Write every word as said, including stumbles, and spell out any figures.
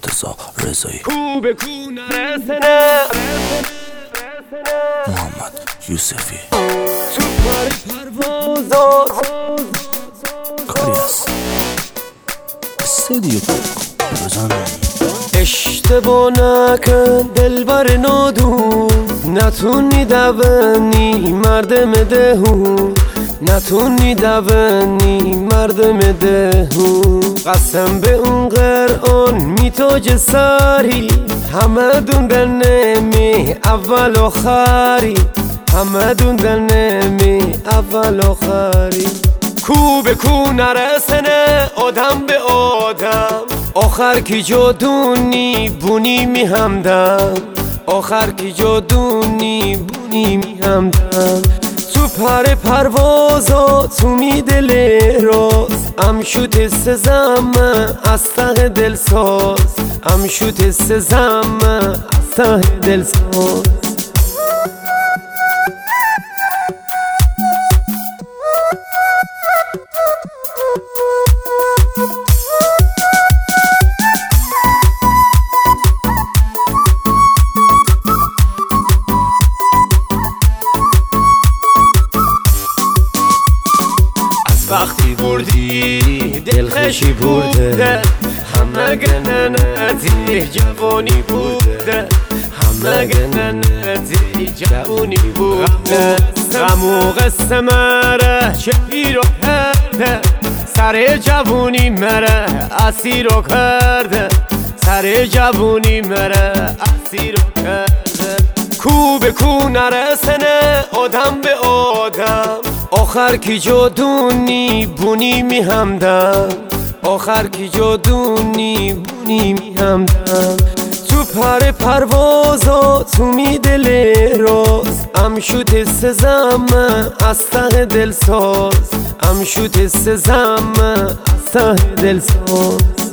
مرتضی رضایی، کو به کو نرسنه محمد یوسفی. تو کار پروازا کاری هست استدیو بزنم. اشتباه نکن دلبر نادون، نتونی دوانی مردم دهون، نتونی دوانی مردم دهون. قسم به اون قرآن میتاج سری، همه دون دل نمی اول آخری، همه دون دل نمی اول آخری. کو به کو نرسنه آدم به آدم، آخر کی جادونی بونی می همدم، آخر کی جادونی بونی می همدم. تو پر پروازا تو می دل راز، ام شوت سزم از ته دل ساز، ام شوت سزم از ته دل ساز. وقتی بردی دلخشی بوده، همه گننتی جوانی بوده، همه گننتی جوانی بوده. غم و قصه مره چه پیرو کرده، سر جوانی مره اسیرو کرده، سر جوانی مره اسیرو کرده. کو به کو نرسنه آدم به آدم، آخر کی جادونی بونی می همدم، آخر کی جادونی بونی می همدم. تو پر پروازا تو می دل راز، ام شوت سزم از ته دل ساز، ام شوت سزم از ته دل ساز.